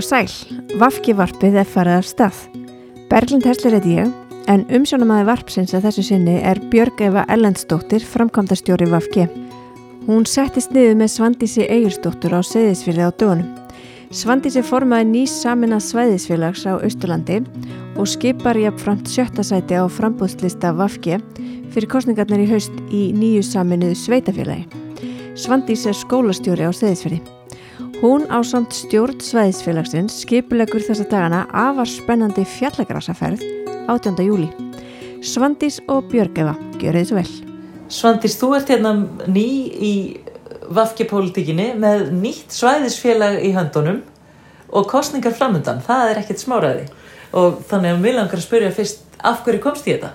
sæl, VG-varpið farið af stað. Berglind Hersler heiti ég, en umsjónarmaður varpsins að þessu sinni Björg Eva Erlendsdóttir, framkvæmdastjóri VG. Hún settist niður með Svandísi Egilsdóttur á Seyðisfirði á dögunum. Svandísi formaði nýs sameinað svæðisfélags á Austurlandi og skipar jafnframt 7. sæti á framboðslista VG fyrir kosningarnar í haust í nýju sameinuðu sveitafélagi. Svandís skólastjóri á Seyðisfirði. Hún ásamt stjórn svæðisfélagsins skipuleggur þessa dagana afar spennandi fjallagrasaferð 18. júlí. Svandís og Björg Eva, gjörið þið svo vel. Svandís, þú ert hérna ný í VG-pólitíkinni með nýtt svæðisfélag í höndunum og kosningar framundan, það ekkert smáræði. Og þannig að mig langar að spyrja fyrst, af hverju komst ég þetta?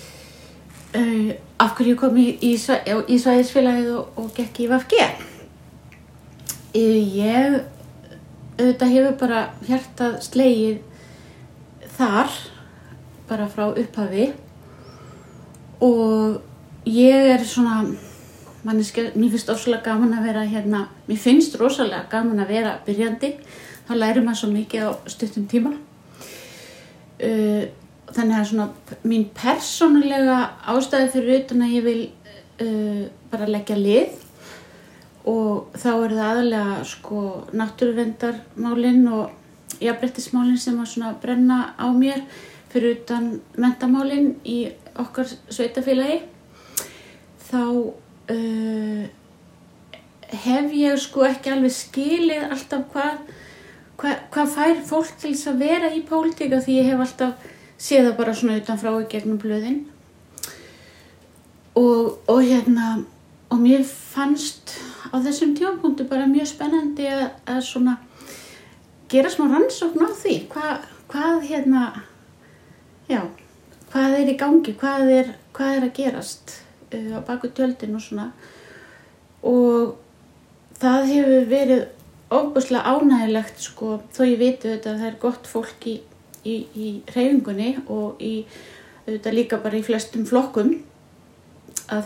Af hverju kom í svæðisfélagið og gekk í VG? Ég auðvitað hefur bara hjartað slegið þar bara frá upphafi og ég svona manneskja, mér finnst rosalega gaman að vera hérna, mér finnst rosalega gaman að vera byrjandi, þá lærir maður svo mikið á stuttum tíma. Þannig að svona mín persónulega ástæði fyrir utan að ég vil bara leggja lið og þá það aðalega sko náttúruverndarmálin og jafnréttismálin sem að svona brenna á mér fyrir utan menntamálin í okkar sveitafélagi. Þá hef ég sko ekki alveg skilið alltaf hvað fær fólk til þess að vera í pólitík því ég hef alltaf séð það bara svona utanfrá í gegnum blöðin og mér fannst á þessum tímapunkti bara mjög spennandi að svona gera smá rannsókn á því hvað í gangi, hvað er að gerast á baku tjöldin og svona og það hefur verið ofboðslega ánægilegt sko þó ég viti auðvitað að það gott fólk í hreyfingunni og auðvitað líka bara í flestum flokkum að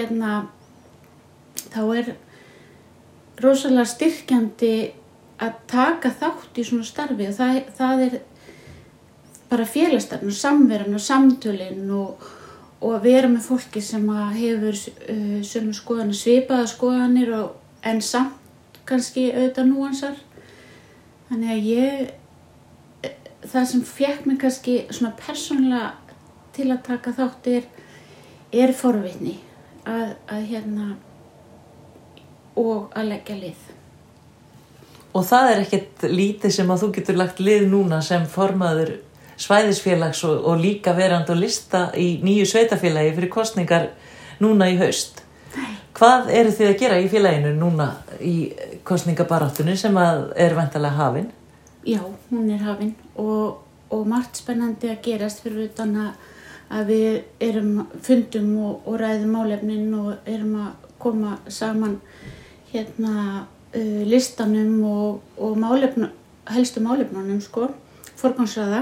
þá rosalega styrkjandi að taka þátt í svona starfi og það bara félagsstarfinn og samveran og samtölin og að vera með fólki sem að hefur sömu skoðanir, svipaða skoðanir en samt kannski auðvitað núansar. Þannig að það sem fékk mig kannski svona persónulega til að taka þátt er forvitni og að leggja lið. Og það ekkert lítið sem að þú getur lagt lið núna sem formaður svæðisfélags og líka verandi á lista í nýju sveitafélagi fyrir kosningar núna í haust. Nei. Hvað eru þið að gera í félaginu núna í kosningabaráttunni sem að væntanlega hafin? Já, hún hafin og margt spennandi að gerast fyrir utan að við fundum og ræðum málefnin og að koma saman listanum og helstu málefnunum sko, forgangsraða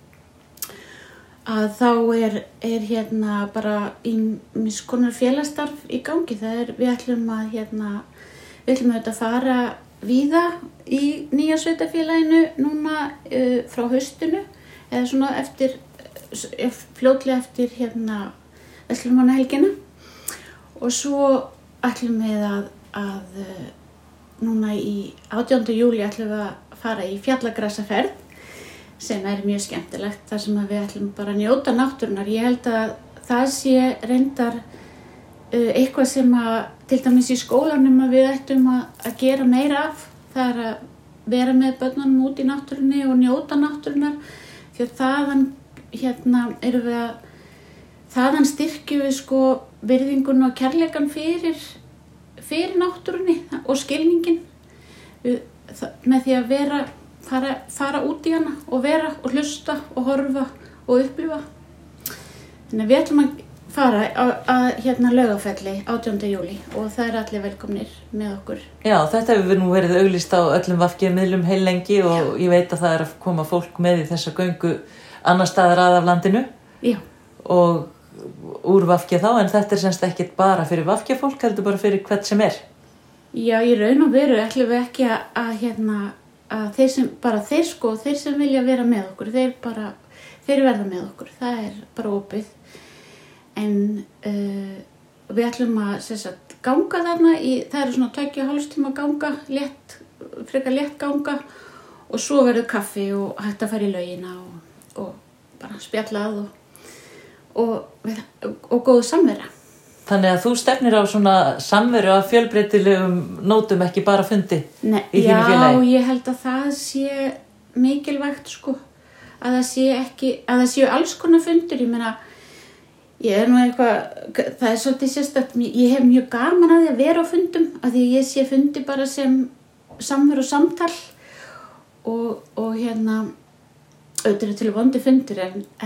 að þá bara ýmis konar félagsstarf í gangi. Við ætlum að fara víða í nýja sveitafélaginu núna frá haustinu eða svona fljótlega eftir verslunarmannahelgina og svo ætlum við að núna í 18. júlí ætlum við að fara í fjallagrasaferð sem mjög skemmtilegt þar sem við ætlum bara að njóta náttúrunnar. Ég held að það sé reyndar eitthvað sem að til dæmis í skólanum að við ættum að gera meira af. Það að vera með börnunum út í náttúrunni og njóta náttúrunnar því að þaðan styrkjum við sko virðingun og kærleikan fyrir náttúrunni og skilningin með því að fara út í hana og vera og hlusta og horfa og upplifa. Þannig að við ætlum að fara að Laugafelli 18. júlí og það allir velkomnir með okkur. Já, þetta hefur nú verið auglýst á öllum VG-miðlum heillengi og ég veit að það að koma fólk með í þessa göngu annar staðar að af landinu. Já. Og úr VG þá, en þetta semst ekkert bara fyrir VG-fólk, heldur bara fyrir hvern sem er. Já, í raun og veru ætlum við ekki að þeir sem vilja vera með okkur, þeir verða með okkur, það bara opið. En við ætlum að ganga þarna það svona 2,5 tíma ganga, frekar létt ganga og svo verður kaffi og hægt að fara í laugina og bara spjallað og góð samvera. Þannig að þú stefnir á svona samveru af fjölbreytilegum nótum, ekki bara fundi í þínu félagi? Já, ég held að það sé mikilvægt að það séu alls konar fundur. Ég meina, ég nú það svolítið sérstakt, ég hef mjög gaman að því að vera á fundum, af því ég sé fundi bara sem samveru og samtal og auðvitað til vondi fundir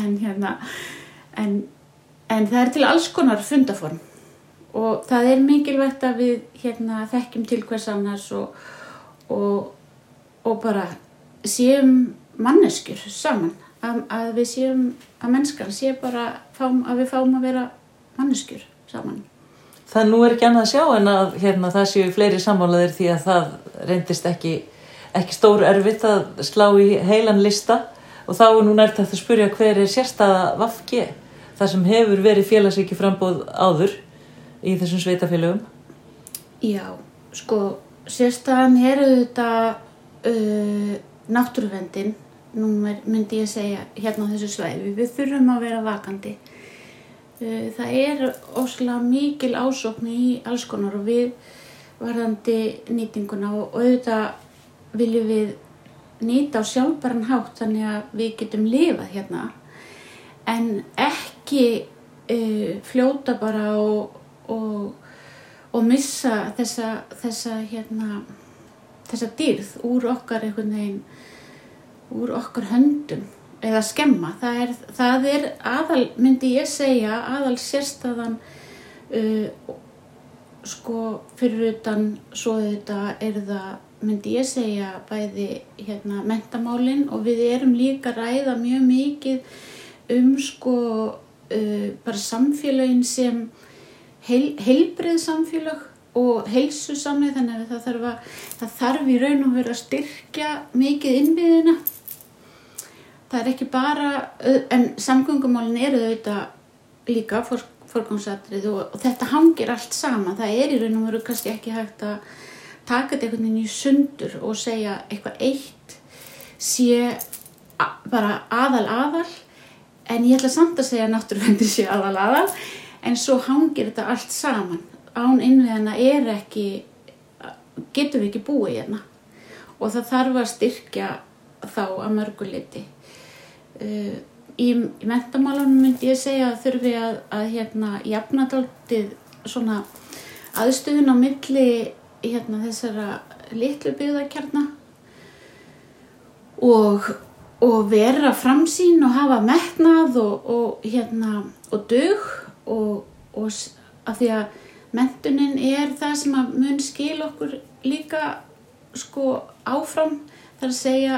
en það til alls konar fundaform og það mikilvægt að við þekkjum til hvers annars og bara séum manneskjur saman, að við séum að mennskan sé bara að við fáum að vera manneskjur saman. Það nú ekki annað að sjá en að það séu fleiri sammálaðir því að það reyndist ekki stór erfitt að slá í heilan lista og þá nú nært að spyrja hver sérstaða VG, það sem hefur verið félagshyggju framboð áður í þessum sveitafélögum. Já, sérstaðan auðvitað náttúruverndin, nú myndi ég segja á þessu svæði, við þurfum að vera vakandi. Það óslega mikil ásókn í alls konar og við varðandi nýtinguna og auðvitað viljum við nýta á sjálfbæran hátt þannig að við getum lifað en ekki fljóta bara og missa þessa dýrð úr okkar einhvern veginn, úr okkar höndum eða skemma. Það aðal, myndi ég segja, aðal sérstaðan fyrir utan svo þetta það, myndi ég segja, bæði menntamálin og við erum líka að ræða mjög mikið bara samfélögin sem heilbrigð samfélög og heilsusamleg, þannig að það þarf í raun og veru að styrkja mikið innviðina. Það ekki bara, en samgöngumálin auðvitað líka forgangsatriði og þetta hangir allt saman. Það í raun og veru kannski ekki hægt að taka þetta einhvern veginn í sundur og segja eitthvað eitt sé bara aðal, en ég ætla samt að segja að náttúruverndin sé aðal, en svo hangir þetta allt saman. Án innviðanna getum við ekki búið hérna og það þarf að styrkja þá að mörgu leyti. Í menntamálunum myndi ég segja að þurfi að jafna dálítið svona aðstöðun á milli þessara litlu byggðakjarna og vera framsýn og hafa metnað og dug og af því að menntunin það sem að mun skil okkur líka áfram. Það að segja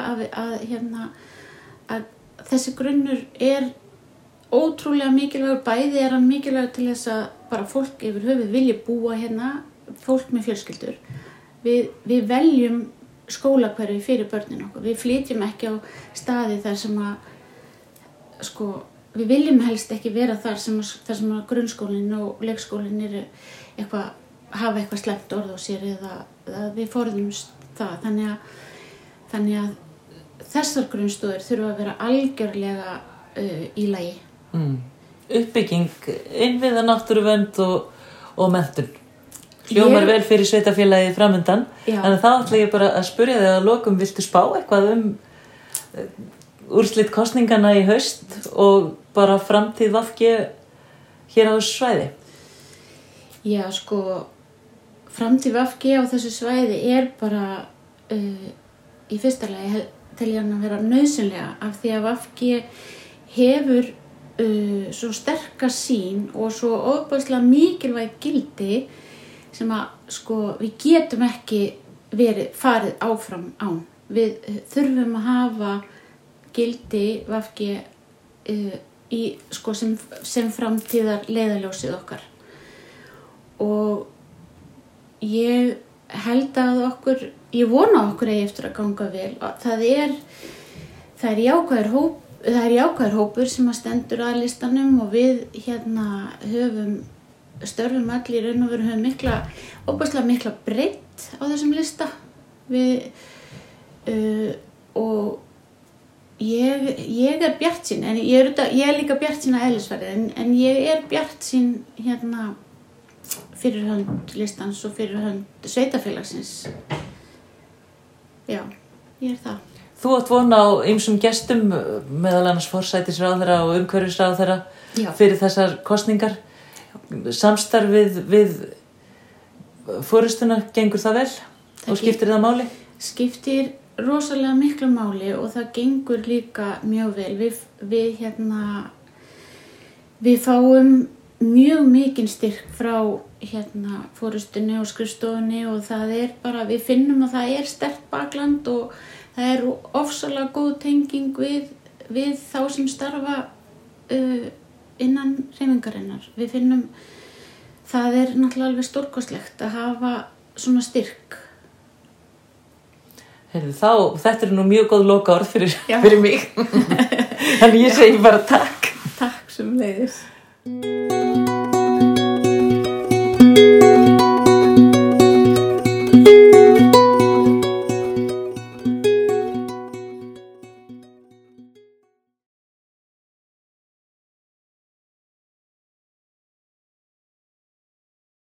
að þessi grunnur ótrúlega mikilvægur, bæði hann mikilvægur til þess að bara fólk yfir höfuð vilja búa fólk með fjölskyldur. Við veljum skólahverfi fyrir börnin okkur. Við flytjum ekki á staði þar sem að við viljum helst ekki vera þar sem að grunnskólinn og leikskólinn hafa eitthvað slæmt orð á sér eða við forðumst það. Þannig að þessar grunnstoðir þurfa að vera algjörlega í lagi. Uppbygging, innviða, náttúruvernd og menntun. Hljómar vel fyrir sveitafélagið framundan. Þannig þá ætla ég bara að spyrja þig að lokum, viltu spá eitthvað úrslit kosningana í haust og bara framtíð VG hér á þessu svæði? Já, framtíð VG á þessu svæði bara í fyrsta lagi til ég að vera nauðsynlega af því að VG hefur svo sterka sýn og svo ofboðslega mikilvæg gildi sem að við getum ekki farið áfram án. Við þurfum að hafa gildi VG sem framtíðar leiðarljósið okkar. Og ég held að ég vona okkur eigi eftir að ganga vel. Það er jákvæður hópur sem að stendur að listanum og við störfum allir í raun og veru höfum óbærslega mikla breidd á þessum lista. Og ég er bjartsýn, en ég er líka bjartsýn að eðlisfari, en ég er bjartsýn fyrir hönd listans og fyrir hönd sveitafélagsins. Já, ég er það. Þú átt von á ýmsum gestum, meðal annars forsætisráðherra og umhverfisráðherra fyrir þessar kosningar. Samstarfið við forystuna, gengur það vel og skiptir það máli? Skiptir rosalega miklu máli og það gengur líka mjög vel. Við fáum mjög mikinn styrk frá forystunni og skrifstofunni og það er bara, við finnum að það er sterkt bakland og það er ofsalega góð tenging við þá sem starfa innan hreyfingarinnar. Við finnum, það er náttúrulega alveg stórkostlegt að hafa svona styrk. Þetta nú mjög góð lokaorð fyrir mig. Þannig ég segi bara takk. Takk sömuleiðis.